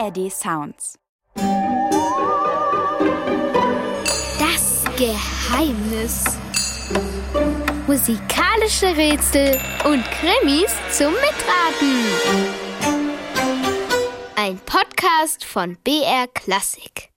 ARD Sounds. Das Geheimnis. Musikalische Rätsel und Krimis zum Mitraten. Ein Podcast von BR Klassik.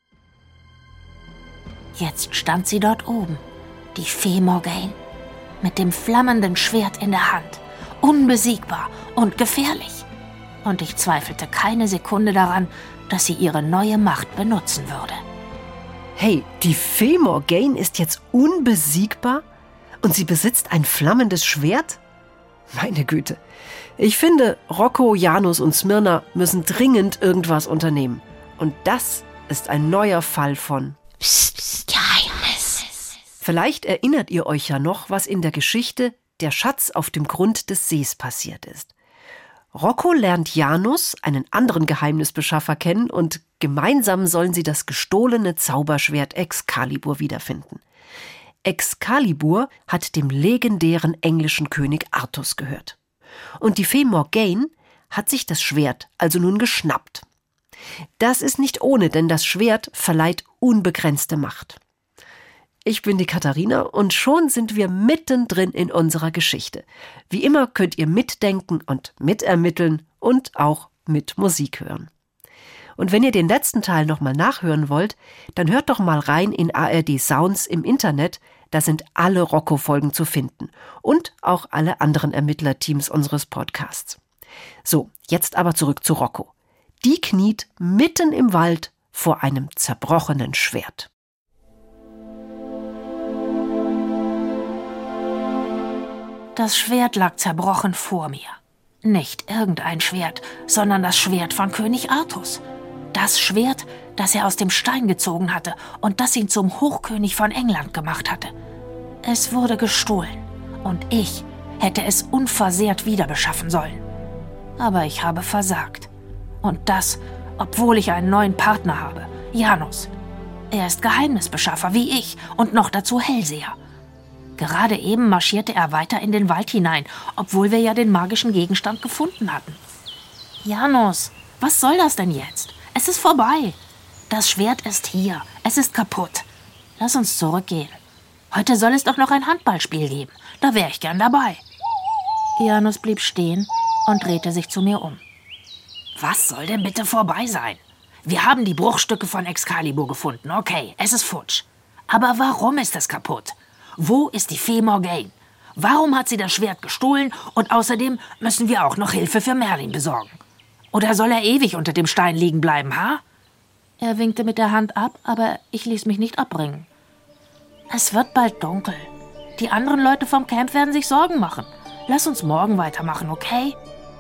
Jetzt stand sie dort oben, die Fee Morgane, mit dem flammenden Schwert in der Hand, unbesiegbar und gefährlich. Und ich zweifelte keine Sekunde daran, dass sie ihre neue Macht benutzen würde. Hey, die Fee Morgane ist jetzt unbesiegbar? Und sie besitzt ein flammendes Schwert? Meine Güte. Ich finde, Rocco, Janus und Smyrna müssen dringend irgendwas unternehmen. Und das ist ein neuer Fall von Psst, Geheimnis. Vielleicht erinnert ihr euch ja noch, was in der Geschichte Der Schatz auf dem Grund des Sees passiert ist. Rocco lernt Janus, einen anderen Geheimnisbeschaffer, kennen und gemeinsam sollen sie das gestohlene Zauberschwert Excalibur wiederfinden. Excalibur hat dem legendären englischen König Artus gehört. Und die Fee Morgane hat sich das Schwert also nun geschnappt. Das ist nicht ohne, denn das Schwert verleiht unbegrenzte Macht. Ich bin die Katharina und schon sind wir mittendrin in unserer Geschichte. Wie immer könnt ihr mitdenken und mitermitteln und auch mit Musik hören. Und wenn ihr den letzten Teil nochmal nachhören wollt, dann hört doch mal rein in ARD Sounds im Internet, da sind alle Rocco-Folgen zu finden und auch alle anderen Ermittlerteams unseres Podcasts. So, jetzt aber zurück zu Rocco. Die kniet mitten im Wald vor einem zerbrochenen Schwert. Das Schwert lag zerbrochen vor mir. Nicht irgendein Schwert, sondern das Schwert von König Artus. Das Schwert, das er aus dem Stein gezogen hatte und das ihn zum Hochkönig von England gemacht hatte. Es wurde gestohlen und ich hätte es unversehrt wiederbeschaffen sollen. Aber ich habe versagt. Und das, obwohl ich einen neuen Partner habe, Janus. Er ist Geheimnisbeschaffer wie ich und noch dazu Hellseher. Gerade eben marschierte er weiter in den Wald hinein, obwohl wir ja den magischen Gegenstand gefunden hatten. Janus, was soll das denn jetzt? Es ist vorbei. Das Schwert ist hier. Es ist kaputt. Lass uns zurückgehen. Heute soll es doch noch ein Handballspiel geben. Da wäre ich gern dabei. Janus blieb stehen und drehte sich zu mir um. Was soll denn bitte vorbei sein? Wir haben die Bruchstücke von Excalibur gefunden. Okay, es ist futsch. Aber warum ist es kaputt? Wo ist die Fee Morgane? Warum hat sie das Schwert gestohlen? Und außerdem müssen wir auch noch Hilfe für Merlin besorgen. Oder soll er ewig unter dem Stein liegen bleiben, ha? Er winkte mit der Hand ab, aber ich ließ mich nicht abbringen. Es wird bald dunkel. Die anderen Leute vom Camp werden sich Sorgen machen. Lass uns morgen weitermachen, okay?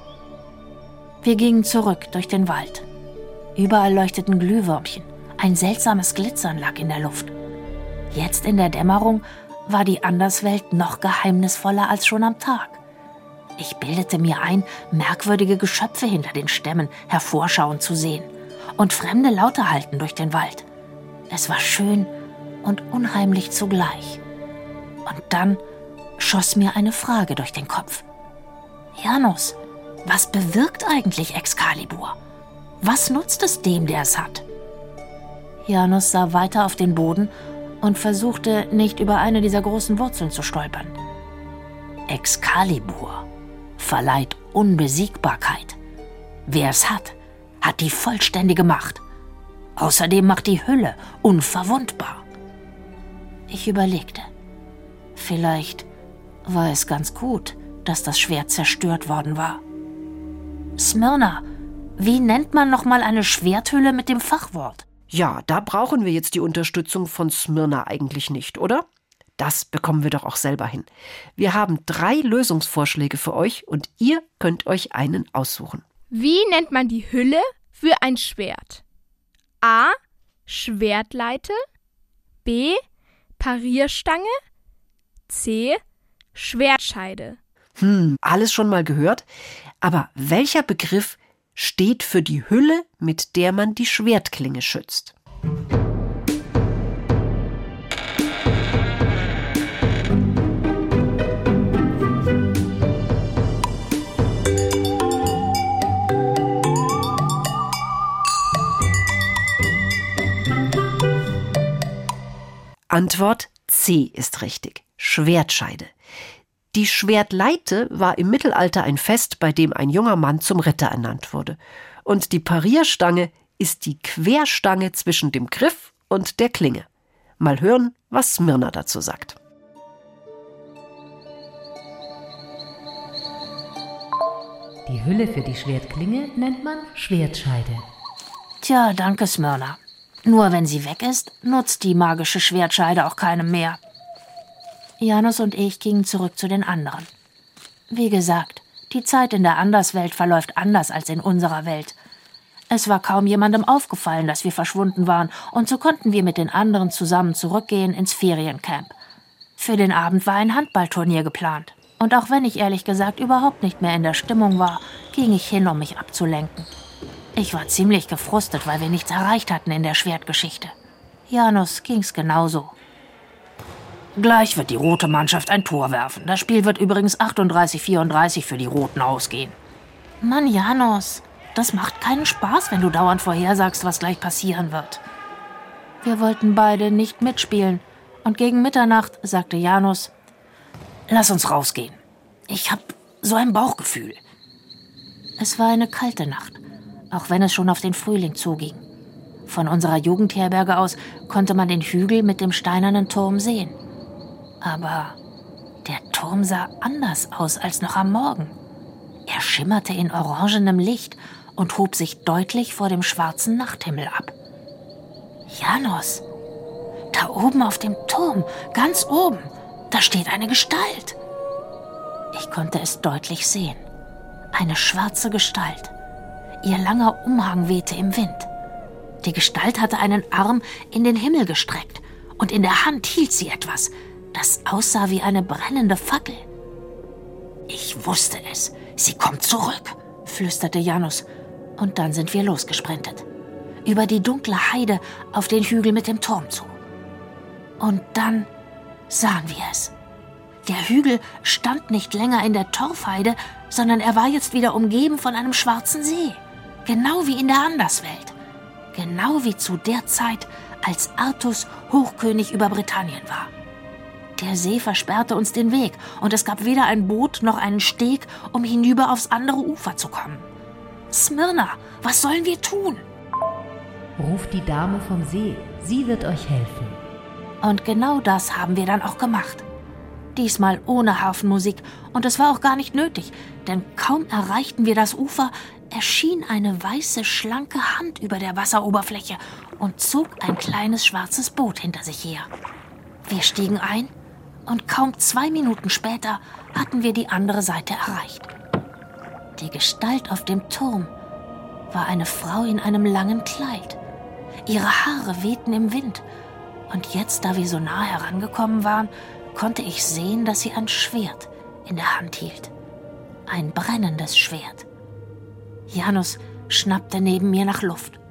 Wir gingen zurück durch den Wald. Überall leuchteten Glühwürmchen. Ein seltsames Glitzern lag in der Luft. Jetzt in der Dämmerung war die Anderswelt noch geheimnisvoller als schon am Tag. Ich bildete mir ein, merkwürdige Geschöpfe hinter den Stämmen hervorschauen zu sehen und fremde Laute halten durch den Wald. Es war schön und unheimlich zugleich. Und dann schoss mir eine Frage durch den Kopf. Janus, was bewirkt eigentlich Excalibur? Was nutzt es dem, der es hat? Janus sah weiter auf den Boden und versuchte, nicht über eine dieser großen Wurzeln zu stolpern. Excalibur verleiht Unbesiegbarkeit. Wer es hat, hat die vollständige Macht. Außerdem macht die Hülle unverwundbar. Ich überlegte. Vielleicht war es ganz gut, dass das Schwert zerstört worden war. Smyrna, wie nennt man nochmal eine Schwerthülle mit dem Fachwort? Ja, da brauchen wir jetzt die Unterstützung von Smyrna eigentlich nicht, oder? Das bekommen wir doch auch selber hin. Wir haben 3 Lösungsvorschläge für euch und ihr könnt euch einen aussuchen. Wie nennt man die Hülle für ein Schwert? A. Schwertleite. B. Parierstange. C. Schwertscheide. Alles schon mal gehört? Aber welcher Begriff steht für die Hülle, mit der man die Schwertklinge schützt? Antwort C ist richtig. Schwertscheide. Die Schwertleite war im Mittelalter ein Fest, bei dem ein junger Mann zum Ritter ernannt wurde. Und die Parierstange ist die Querstange zwischen dem Griff und der Klinge. Mal hören, was Smyrna dazu sagt. Die Hülle für die Schwertklinge nennt man Schwertscheide. Tja, danke, Smyrna. Nur wenn sie weg ist, nutzt die magische Schwertscheide auch keinem mehr. Janus und ich gingen zurück zu den anderen. Wie gesagt, die Zeit in der Anderswelt verläuft anders als in unserer Welt. Es war kaum jemandem aufgefallen, dass wir verschwunden waren, und so konnten wir mit den anderen zusammen zurückgehen ins Feriencamp. Für den Abend war ein Handballturnier geplant. Und auch wenn ich ehrlich gesagt überhaupt nicht mehr in der Stimmung war, ging ich hin, um mich abzulenken. Ich war ziemlich gefrustet, weil wir nichts erreicht hatten in der Schwertgeschichte. Janus ging's genauso. Gleich wird die rote Mannschaft ein Tor werfen. Das Spiel wird übrigens 38-34 für die Roten ausgehen. Mann, Janus, das macht keinen Spaß, wenn du dauernd vorhersagst, was gleich passieren wird. Wir wollten beide nicht mitspielen. Und gegen Mitternacht sagte Janus: Lass uns rausgehen. Ich hab so ein Bauchgefühl. Es war eine kalte Nacht, auch wenn es schon auf den Frühling zuging. Von unserer Jugendherberge aus konnte man den Hügel mit dem steinernen Turm sehen. Aber der Turm sah anders aus als noch am Morgen. Er schimmerte in orangenem Licht und hob sich deutlich vor dem schwarzen Nachthimmel ab. Janus, da oben auf dem Turm, ganz oben, da steht eine Gestalt. Ich konnte es deutlich sehen. Eine schwarze Gestalt. Ihr langer Umhang wehte im Wind. Die Gestalt hatte einen Arm in den Himmel gestreckt und in der Hand hielt sie etwas, das aussah wie eine brennende Fackel. Ich wusste es. Sie kommt zurück, flüsterte Janus. Und dann sind wir losgesprintet. Über die dunkle Heide auf den Hügel mit dem Turm zu. Und dann sahen wir es. Der Hügel stand nicht länger in der Torfheide, sondern er war jetzt wieder umgeben von einem schwarzen See. Genau wie in der Anderswelt. Genau wie zu der Zeit, als Artus Hochkönig über Britannien war. Der See versperrte uns den Weg und es gab weder ein Boot noch einen Steg, um hinüber aufs andere Ufer zu kommen. Smyrna, was sollen wir tun? Ruft die Dame vom See, sie wird euch helfen. Und genau das haben wir dann auch gemacht. Diesmal ohne Hafenmusik, und es war auch gar nicht nötig, denn kaum erreichten wir das Ufer, erschien eine weiße, schlanke Hand über der Wasseroberfläche und zog ein kleines schwarzes Boot hinter sich her. Wir stiegen ein und kaum 2 Minuten später hatten wir die andere Seite erreicht. Die Gestalt auf dem Turm war eine Frau in einem langen Kleid. Ihre Haare wehten im Wind. Und jetzt, da wir so nah herangekommen waren, konnte ich sehen, dass sie ein Schwert in der Hand hielt. Ein brennendes Schwert. Janus schnappte neben mir nach Luft.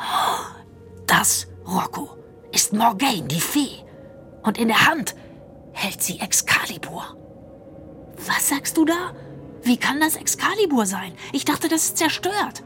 Das, Rocco, ist Morgaine, die Fee. Und in der Hand hält sie Excalibur. Was sagst du da? Wie kann das Excalibur sein? Ich dachte, das ist zerstört.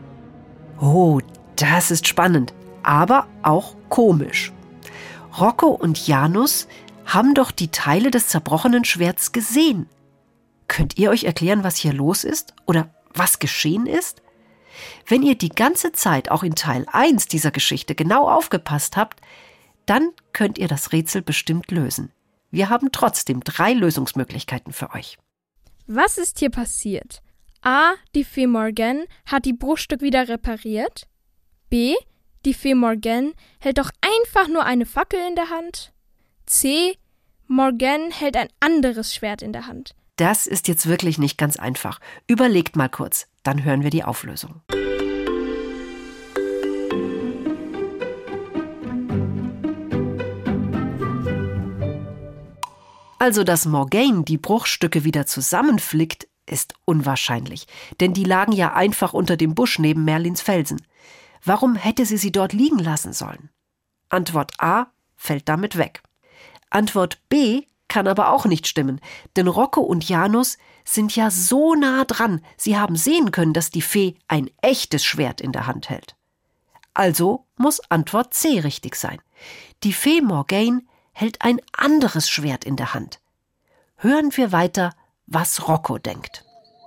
Oh, das ist spannend, aber auch komisch. Rocco und Janus haben doch die Teile des zerbrochenen Schwerts gesehen. Könnt ihr euch erklären, was hier los ist? Oder was geschehen ist? Wenn ihr die ganze Zeit auch in Teil 1 dieser Geschichte genau aufgepasst habt, dann könnt ihr das Rätsel bestimmt lösen. Wir haben trotzdem 3 Lösungsmöglichkeiten für euch. Was ist hier passiert? A. Die Fee Morgaine hat die Bruchstück wieder repariert. B. Die Fee Morgaine hält doch einfach nur eine Fackel in der Hand. C. Morgaine hält ein anderes Schwert in der Hand. Das ist jetzt wirklich nicht ganz einfach. Überlegt mal kurz, dann hören wir die Auflösung. Also, dass Morgaine die Bruchstücke wieder zusammenflickt, ist unwahrscheinlich. Denn die lagen ja einfach unter dem Busch neben Merlins Felsen. Warum hätte sie dort liegen lassen sollen? Antwort A fällt damit weg. Antwort B kann aber auch nicht stimmen, denn Rocco und Janus sind ja so nah dran, sie haben sehen können, dass die Fee ein echtes Schwert in der Hand hält. Also muss Antwort C richtig sein. Die Fee Morgaine hält ein anderes Schwert in der Hand. Hören wir weiter, was Rocco denkt.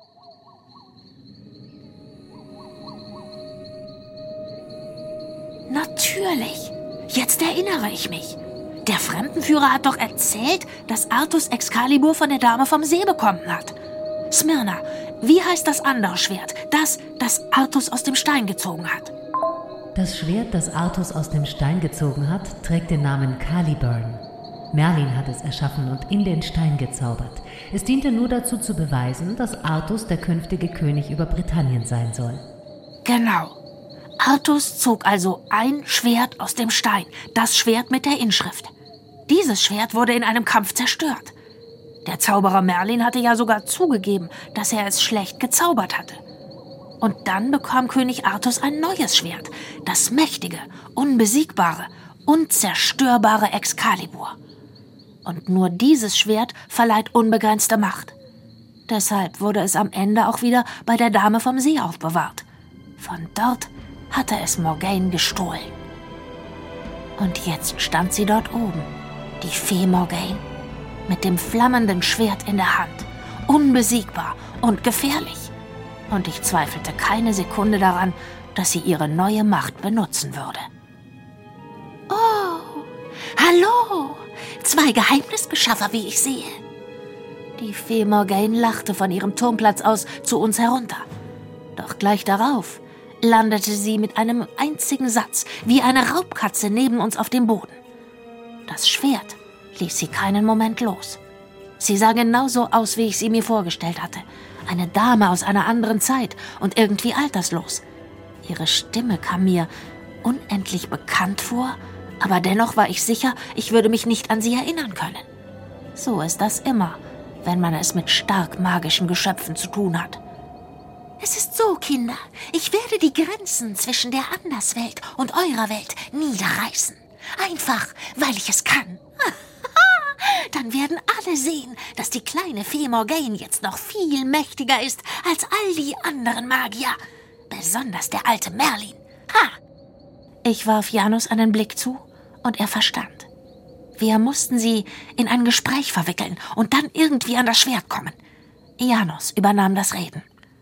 Natürlich. Jetzt erinnere ich mich. Der Fremdenführer hat doch erzählt, dass Artus Excalibur von der Dame vom See bekommen hat. Smyrna, wie heißt das andere Schwert? Das Artus aus dem Stein gezogen hat. Das Schwert, das Artus aus dem Stein gezogen hat, trägt den Namen Caliburn. Merlin hat es erschaffen und in den Stein gezaubert. Es diente nur dazu zu beweisen, dass Artus der künftige König über Britannien sein soll. Genau. Artus zog also ein Schwert aus dem Stein, das Schwert mit der Inschrift. Dieses Schwert wurde in einem Kampf zerstört. Der Zauberer Merlin hatte ja sogar zugegeben, dass er es schlecht gezaubert hatte. Und dann bekam König Artus ein neues Schwert, das mächtige, unbesiegbare, unzerstörbare Excalibur. Und nur dieses Schwert verleiht unbegrenzte Macht. Deshalb wurde es am Ende auch wieder bei der Dame vom See aufbewahrt. Von dort hatte es Morgaine gestohlen. Und jetzt stand sie dort oben, die Fee Morgaine, mit dem flammenden Schwert in der Hand, unbesiegbar und gefährlich. Und ich zweifelte keine Sekunde daran, dass sie ihre neue Macht benutzen würde. Oh, hallo, 2 Geheimnisbeschaffer, wie ich sehe. Die Fee Morgaine lachte von ihrem Turmplatz aus zu uns herunter. Doch gleich darauf landete sie mit einem einzigen Satz wie eine Raubkatze neben uns auf dem Boden. Das Schwert ließ sie keinen Moment los. Sie sah genauso aus, wie ich sie mir vorgestellt hatte. Eine Dame aus einer anderen Zeit und irgendwie alterslos. Ihre Stimme kam mir unendlich bekannt vor, aber dennoch war ich sicher, ich würde mich nicht an sie erinnern können. So ist das immer, wenn man es mit stark magischen Geschöpfen zu tun hat. Es ist so, Kinder, ich werde die Grenzen zwischen der Anderswelt und eurer Welt niederreißen. Einfach, weil ich es kann. Dann werden alle sehen, dass die kleine Fee Morgaine jetzt noch viel mächtiger ist als all die anderen Magier. Besonders der alte Merlin. Ha! Ich warf Janus einen Blick zu und er verstand. Wir mussten sie in ein Gespräch verwickeln und dann irgendwie an das Schwert kommen. Janus übernahm das Reden.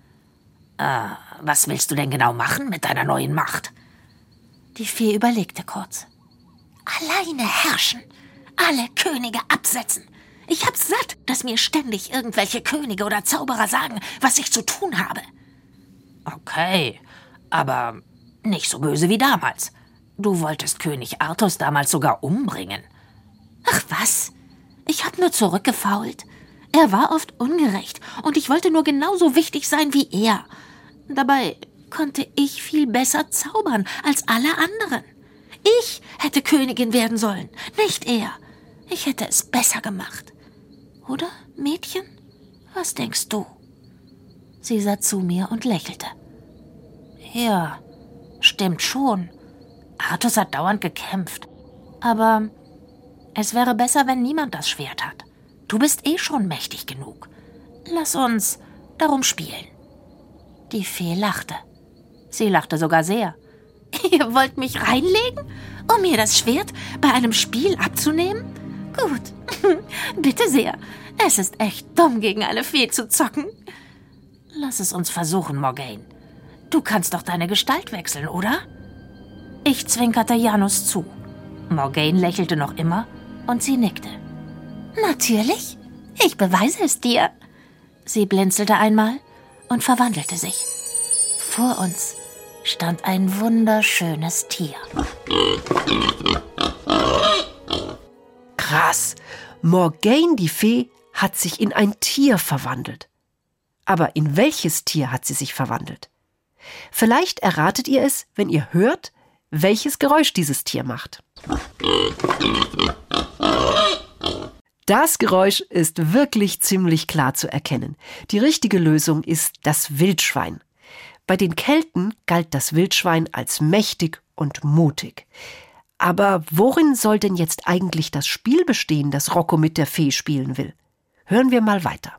Was willst du denn genau machen mit deiner neuen Macht? Die Fee überlegte kurz. Alleine herrschen. Alle Könige absetzen. Ich hab's satt, dass mir ständig irgendwelche Könige oder Zauberer sagen, was ich zu tun habe. Okay, aber nicht so böse wie damals. Du wolltest König Artus damals sogar umbringen. Ach was? Ich hab nur zurückgefault. Er war oft ungerecht und ich wollte nur genauso wichtig sein wie er. Dabei konnte ich viel besser zaubern als alle anderen. Ich hätte Königin werden sollen, nicht er. Ich hätte es besser gemacht. Oder, Mädchen? Was denkst du? Sie sah zu mir und lächelte. Ja, stimmt schon. Artus hat dauernd gekämpft. Aber es wäre besser, wenn niemand das Schwert hat. Du bist eh schon mächtig genug. Lass uns darum spielen. Die Fee lachte. Sie lachte sogar sehr. Ihr wollt mich reinlegen, um mir das Schwert bei einem Spiel abzunehmen? Gut, bitte sehr. Es ist echt dumm, gegen eine Fee zu zocken. Lass es uns versuchen, Morgaine. Du kannst doch deine Gestalt wechseln, oder? Ich zwinkerte Janus zu. Morgaine lächelte noch immer und sie nickte. Natürlich, ich beweise es dir. Sie blinzelte einmal und verwandelte sich. Vor uns stand ein wunderschönes Tier. Krass, Morgaine, die Fee, hat sich in ein Tier verwandelt. Aber in welches Tier hat sie sich verwandelt? Vielleicht erratet ihr es, wenn ihr hört, welches Geräusch dieses Tier macht. Das Geräusch ist wirklich ziemlich klar zu erkennen. Die richtige Lösung ist das Wildschwein. Bei den Kelten galt das Wildschwein als mächtig und mutig. Aber worin soll denn jetzt eigentlich das Spiel bestehen, das Rocco mit der Fee spielen will? Hören wir mal weiter.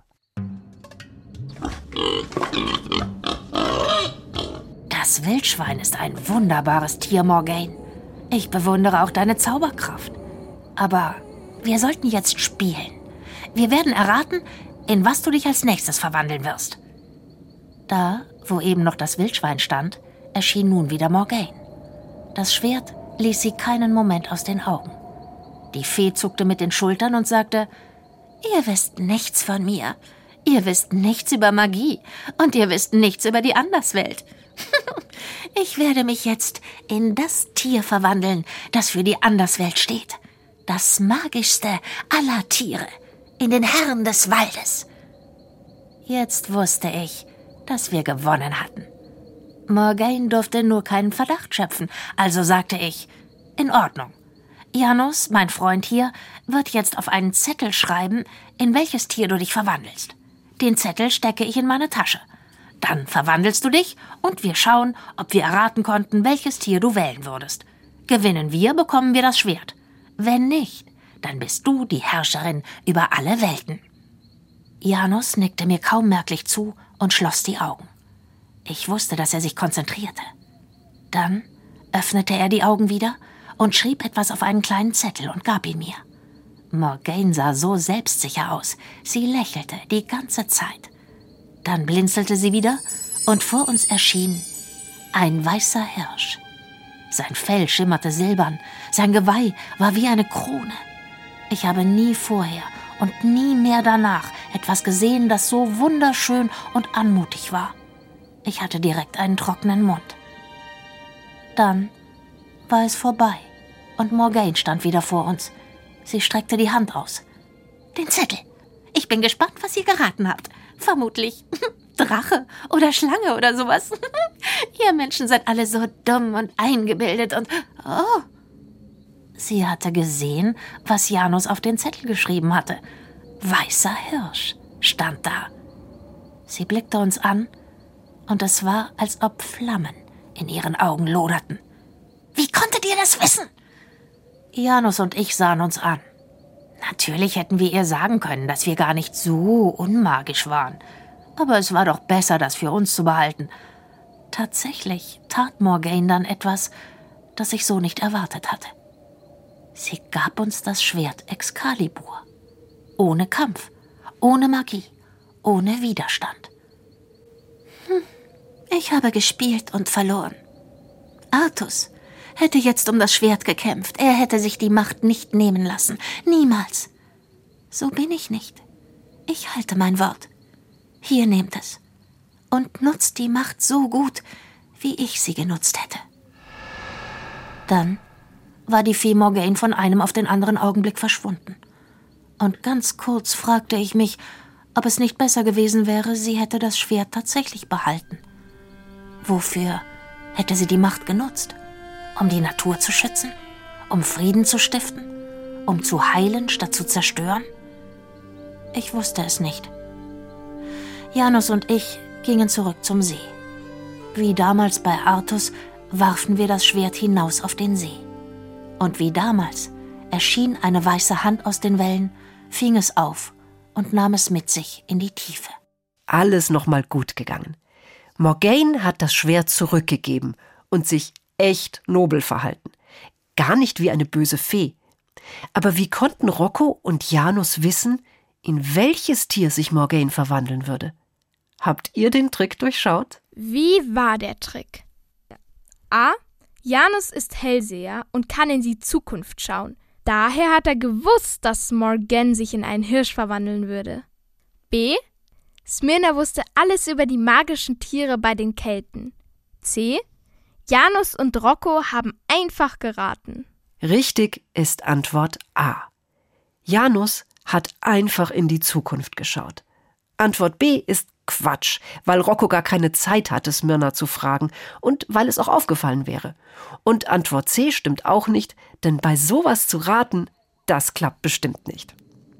Das Wildschwein ist ein wunderbares Tier, Morgaine. Ich bewundere auch deine Zauberkraft. Aber wir sollten jetzt spielen. Wir werden erraten, in was du dich als nächstes verwandeln wirst. Da, wo eben noch das Wildschwein stand, erschien nun wieder Morgaine. Das Schwert ließ sie keinen Moment aus den Augen. Die Fee zuckte mit den Schultern und sagte: »Ihr wisst nichts von mir. Ihr wisst nichts über Magie und ihr wisst nichts über die Anderswelt. Ich werde mich jetzt in das Tier verwandeln, das für die Anderswelt steht. Das magischste aller Tiere, in den Herrn des Waldes.« Jetzt wusste ich, dass wir gewonnen hatten. Morgaine durfte nur keinen Verdacht schöpfen, also sagte ich: »In Ordnung. Janus, mein Freund hier, wird jetzt auf einen Zettel schreiben, in welches Tier du dich verwandelst. Den Zettel stecke ich in meine Tasche. Dann verwandelst du dich und wir schauen, ob wir erraten konnten, welches Tier du wählen würdest. Gewinnen wir, bekommen wir das Schwert. Wenn nicht, dann bist du die Herrscherin über alle Welten.« Janus nickte mir kaum merklich zu und schloss die Augen. Ich wusste, dass er sich konzentrierte. Dann öffnete er die Augen wieder und schrieb etwas auf einen kleinen Zettel und gab ihn mir. Morgaine sah so selbstsicher aus. Sie lächelte die ganze Zeit. Dann blinzelte sie wieder und vor uns erschien ein weißer Hirsch. Sein Fell schimmerte silbern, sein Geweih war wie eine Krone. Ich habe nie vorher und nie mehr danach etwas gesehen, das so wunderschön und anmutig war. Ich hatte direkt einen trockenen Mund. Dann war es vorbei und Morgaine stand wieder vor uns. Sie streckte die Hand aus. »Den Zettel. Ich bin gespannt, was ihr geraten habt. Vermutlich Drache oder Schlange oder sowas. Ihr Menschen seid alle so dumm und eingebildet und... Oh!« Sie hatte gesehen, was Janus auf den Zettel geschrieben hatte. »Weißer Hirsch« stand da. Sie blickte uns an und es war, als ob Flammen in ihren Augen loderten. »Wie konntet ihr das wissen?« Janus und ich sahen uns an. Natürlich hätten wir ihr sagen können, dass wir gar nicht so unmagisch waren. Aber es war doch besser, das für uns zu behalten. Tatsächlich tat Morgaine dann etwas, das ich so nicht erwartet hatte. Sie gab uns das Schwert Excalibur. Ohne Kampf, ohne Magie, ohne Widerstand. Ich habe gespielt und verloren. Artus hätte jetzt um das Schwert gekämpft. Er hätte sich die Macht nicht nehmen lassen. Niemals. So bin ich nicht. Ich halte mein Wort. Hier nehmt es. Und nutzt die Macht so gut, wie ich sie genutzt hätte. Dann war die Fee Morgaine von einem auf den anderen Augenblick verschwunden. Und ganz kurz fragte ich mich, ob es nicht besser gewesen wäre, sie hätte das Schwert tatsächlich behalten. Wofür hätte sie die Macht genutzt? Um die Natur zu schützen? Um Frieden zu stiften? Um zu heilen, statt zu zerstören? Ich wusste es nicht. Janus und ich gingen zurück zum See. Wie damals bei Artus warfen wir das Schwert hinaus auf den See. Und wie damals erschien eine weiße Hand aus den Wellen, fing es auf und nahm es mit sich in die Tiefe. Alles nochmal gut gegangen. Morgaine hat das Schwert zurückgegeben und sich echt nobel verhalten. Gar nicht wie eine böse Fee. Aber wie konnten Rocco und Janus wissen, in welches Tier sich Morgaine verwandeln würde? Habt ihr den Trick durchschaut? Wie war der Trick? A. Janus ist Hellseher und kann in die Zukunft schauen. Daher hat er gewusst, dass Morgaine sich in einen Hirsch verwandeln würde. B. Smyrna wusste alles über die magischen Tiere bei den Kelten. C. Janus und Rocco haben einfach geraten. Richtig ist Antwort A. Janus hat einfach in die Zukunft geschaut. Antwort B ist Quatsch, weil Rocco gar keine Zeit hatte, Smyrna zu fragen und weil es auch aufgefallen wäre. Und Antwort C stimmt auch nicht, denn bei sowas zu raten, das klappt bestimmt nicht.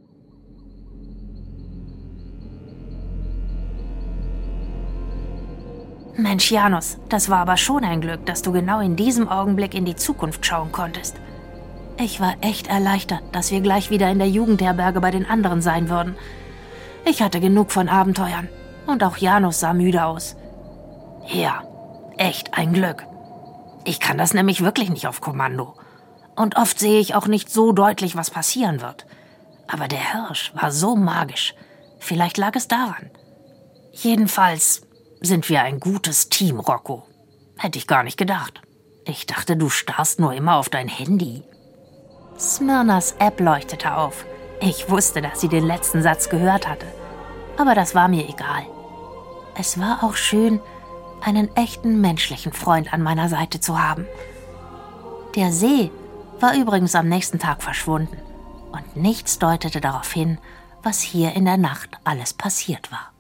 Mensch, Janus, das war aber schon ein Glück, dass du genau in diesem Augenblick in die Zukunft schauen konntest. Ich war echt erleichtert, dass wir gleich wieder in der Jugendherberge bei den anderen sein würden. Ich hatte genug von Abenteuern und auch Janus sah müde aus. Ja, echt ein Glück. Ich kann das nämlich wirklich nicht auf Kommando. und oft sehe ich auch nicht so deutlich, was passieren wird. Aber der Hirsch war so magisch. Vielleicht lag es daran. Jedenfalls sind wir ein gutes Team, Rocco. Hätte ich gar nicht gedacht. Ich dachte, du starrst nur immer auf dein Handy. Smyrnas App leuchtete auf. Ich wusste, dass sie den letzten Satz gehört hatte. Aber das war mir egal. Es war auch schön, einen echten menschlichen Freund an meiner Seite zu haben. Der See war übrigens am nächsten Tag verschwunden. Und nichts deutete darauf hin, was hier in der Nacht alles passiert war.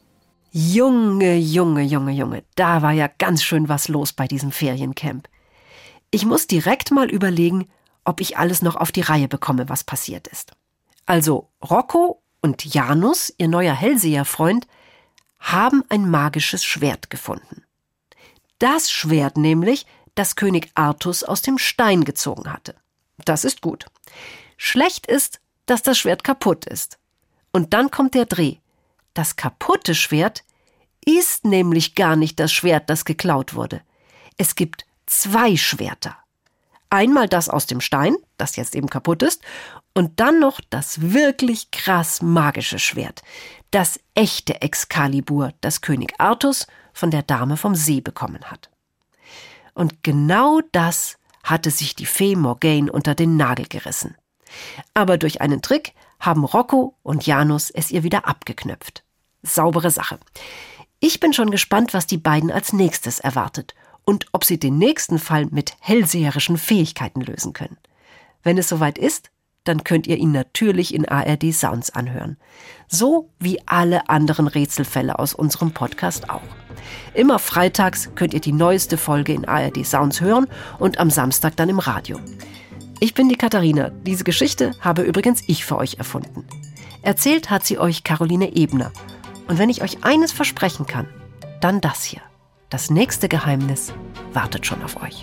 Junge, da war ja ganz schön was los bei diesem Feriencamp. Ich muss direkt mal überlegen, ob ich alles noch auf die Reihe bekomme, was passiert ist. Also Rocco und Janus, ihr neuer Hellseherfreund, haben ein magisches Schwert gefunden. Das Schwert nämlich, das König Artus aus dem Stein gezogen hatte. Das ist gut. Schlecht ist, dass das Schwert kaputt ist. Und dann kommt der Dreh. Das kaputte Schwert ist nämlich gar nicht das Schwert, das geklaut wurde. Es gibt 2 Schwerter. Einmal das aus dem Stein, das jetzt eben kaputt ist, und dann noch das wirklich krass magische Schwert. Das echte Excalibur, das König Artus von der Dame vom See bekommen hat. Und genau das hatte sich die Fee Morgane unter den Nagel gerissen. Aber durch einen Trick haben Rocco und Janus es ihr wieder abgeknöpft. Saubere Sache. Ich bin schon gespannt, was die beiden als nächstes erwartet und ob sie den nächsten Fall mit hellseherischen Fähigkeiten lösen können. Wenn es soweit ist, dann könnt ihr ihn natürlich in ARD Sounds anhören. So wie alle anderen Rätselfälle aus unserem Podcast auch. Immer freitags könnt ihr die neueste Folge in ARD Sounds hören und am Samstag dann im Radio. Ich bin die Katharina. Diese Geschichte habe übrigens ich für euch erfunden. Erzählt hat sie euch Caroline Ebner. Und wenn ich euch eines versprechen kann, dann das hier. Das nächste Geheimnis wartet schon auf euch.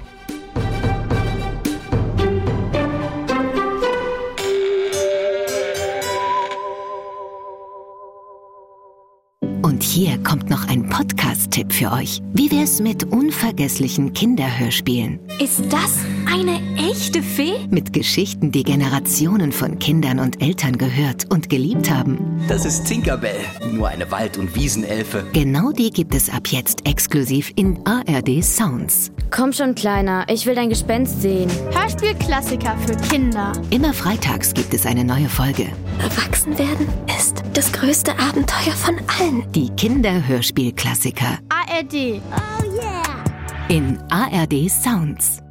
Und hier kommt noch ein Podcast-Tipp für euch. Wie wär's mit unvergesslichen Kinderhörspielen? Ist das eine echte Fee? Mit Geschichten, die Generationen von Kindern und Eltern gehört und geliebt haben. Das ist Tinkerbell, nur eine Wald- und Wiesenelfe. Genau die gibt es ab jetzt exklusiv in ARD Sounds. Komm schon, Kleiner, ich will dein Gespenst sehen. Hörspielklassiker für Kinder. Immer freitags gibt es eine neue Folge. Erwachsen werden ist das größte Abenteuer von allen. Die Kinderhörspielklassiker. ARD. In ARD Sounds.